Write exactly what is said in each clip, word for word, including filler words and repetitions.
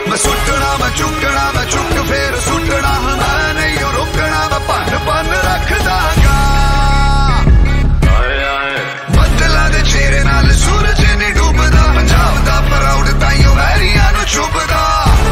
मैं सुटना मैं चुकना मैं चुक फिर सुटना मैं नहीं रुकना मैं भन भन रख दांगा बदला दे चेहरे नाल सूरज नहीं डूबदा पंजाब दा प्राउड ताइयों वैरियां नूं चुभदा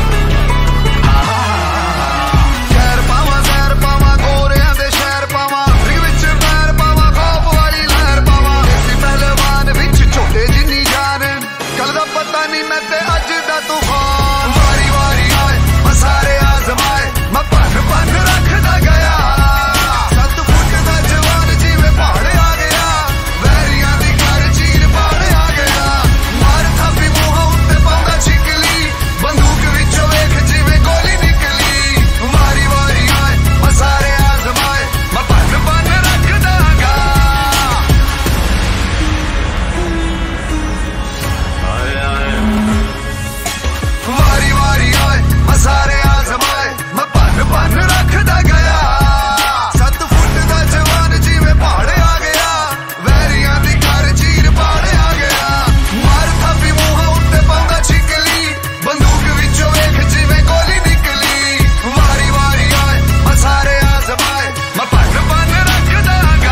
खैर पावां जहर पावां गोरियां दे शहर पावां रिग विच पैर पावां खौफ वाली लहर पावां इसी पहलवान विच छोटे जिन्नी जान कल दा पता नहीं मैं ते अज दा तूफान वारी वारी आए मैं सारे आजमाए मैं भन भन रखदा गया सत फुट दा जवान जिवें पहाड़ आ गया वैरियां दी घर चीर पाड़ आ गया मार थापी मूंह उत्ते पाउंदा छिकली बंदूक विचों वेख जिवें गोली निकली वारी वारी आए मैं सारे आजमाए मैं भन भन रखदागा वारी वारी आए मैं सारे आजमाए मैं भन भन रखदा गया सत फुट दा जवान जिवें पहाड़ आ गया वैरियां दी घर चीर पाड़ आ गया मार थापी मूंह उत्ते पाउंदा छिकली बंदूक विचों वेख जिवें गोली निकली वारी वारी आए मैं सारे आजमाए मैं भन भन रखदागा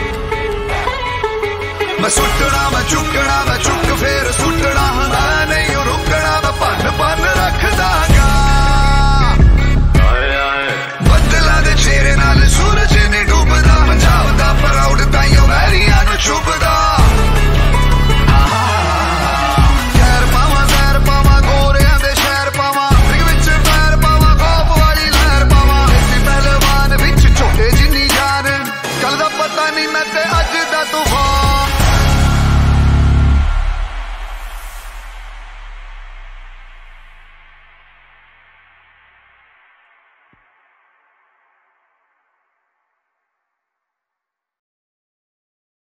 मैं सुटना मैं चुकना मैं चुक फिर सुटना मैं नहीं